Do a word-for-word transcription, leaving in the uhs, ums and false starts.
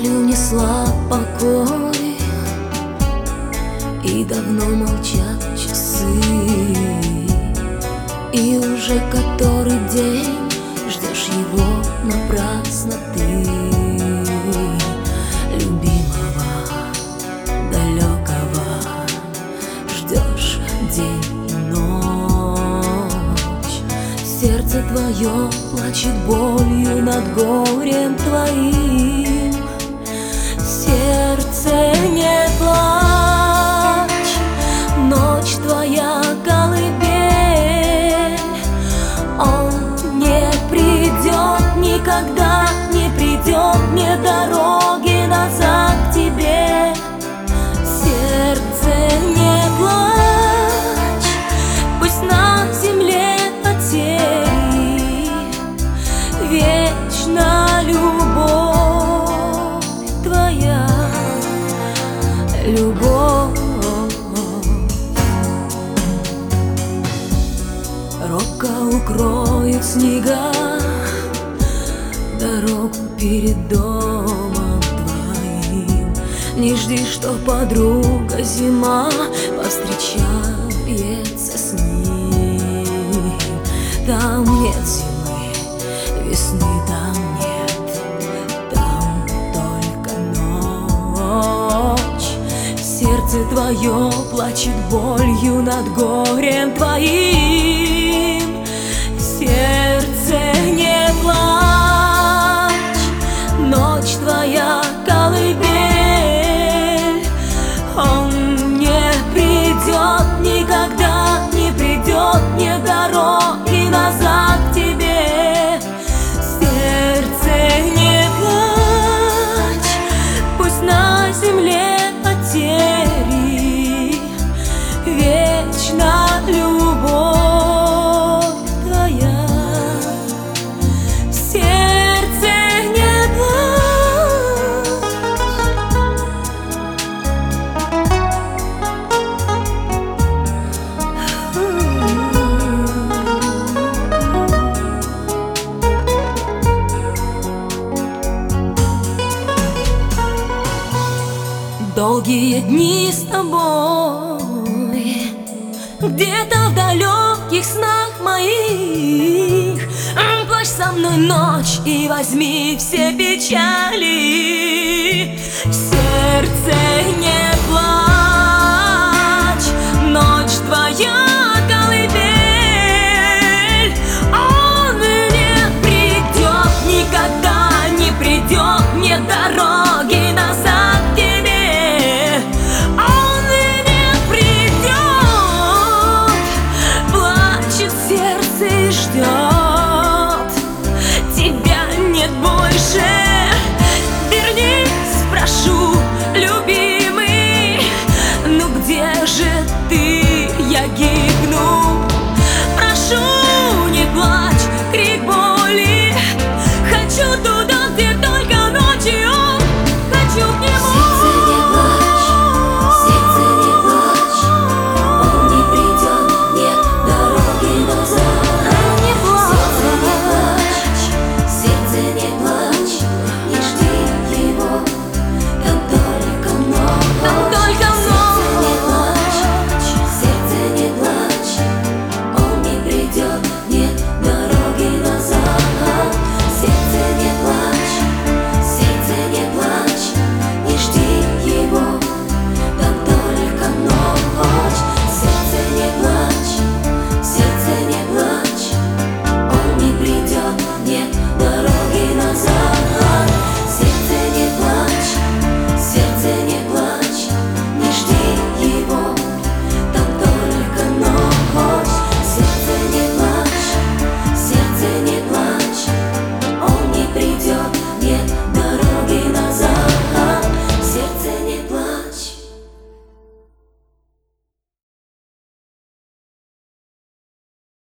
унесла покой, и давно молчат часы, и уже который день ждешь его напрасно ты, любимого, далекого, ждешь день и ночь. Сердце твое плачет болью над горем твоим. Сердце, не плачь, ночь твоя колыбель. Он не придет, никогда не придет, мне дороги назад к тебе. Сердце, не плачь, пусть на земле потери, вечна любовь твоя, любовь. Робко укроет снега дорогу перед домом твоим. Не жди, что подруга зима повстречается с ним. Там нет зимы, весны там нет, там только ночь. Сердце твое плачет болью над горем твоим. Сердце, не плачь, ночь твоя колыбель. Он не придет, никогда не придет, не дороги назад к тебе. Сердце, не плачь, пусть на земле потери, вечна любовь твоя. Сердце, не плачь. Долгие дни с тобой, где-то в далеких снах моих. Плачь со мной ночь и возьми все печали. Сердце, не плачь, ночь твоя колыбель. Он не придет, никогда не придет, мне дороги назад к тебе. Он не придет, плачет сердце и ждет.